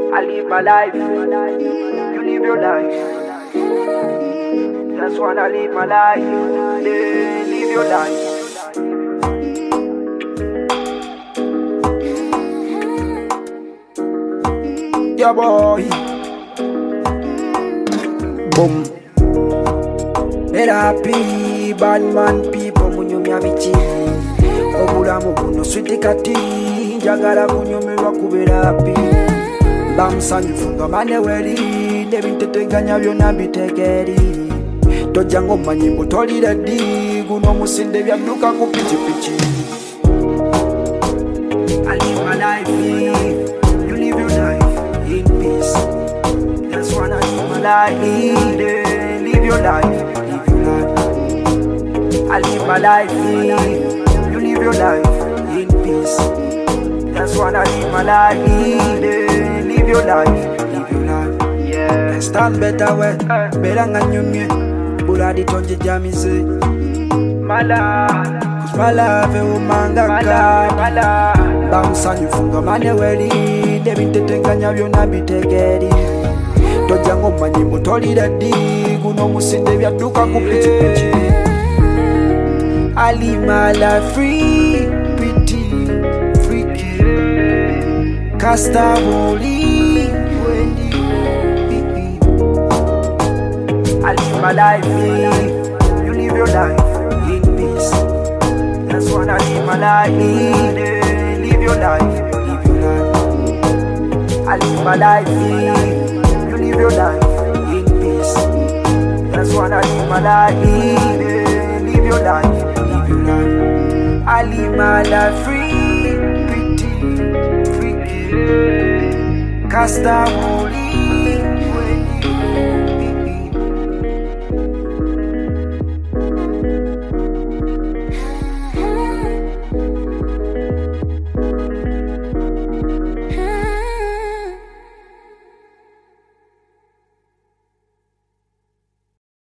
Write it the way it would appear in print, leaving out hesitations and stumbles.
I live my life, you live your life. Just wanna live my life, yeah, live your life. Yeah boy, boom. Happy bad man people munyumya bichi obulamu buno sweetikati njagala kunyumirwa kubera happy bamusanyufu nga mane weri nebinteteganya byonna bitegeri tojja ng'omanyi mbu toli ready guno musinde byadduka ku pichipichi. I live my life, you live your life in peace. Just wanna live my life, yeah, live your life. I live my life, you live your life in peace. Just wanna live my life, yeah, live your life, yeah. Stand better way, better than you me. Buladi tonje jamise, mala, cause my life e umanga mala. Bounce you funga mane weli, nebinteteganya byonna bitegeri. Tojja ng'omanyi mbu toli ready, guno musinde byadduka ku pichipichi. I live my life free, pretty, freaky, Castaboli, Wendy. I live my life, you live your life in peace. Just wanna live my life, yeah, live your life, live your life. I live my life, you live your life in peace. Just wanna live my life, yeah, live your life. I live my life free, pretty, freaky, Castaboli.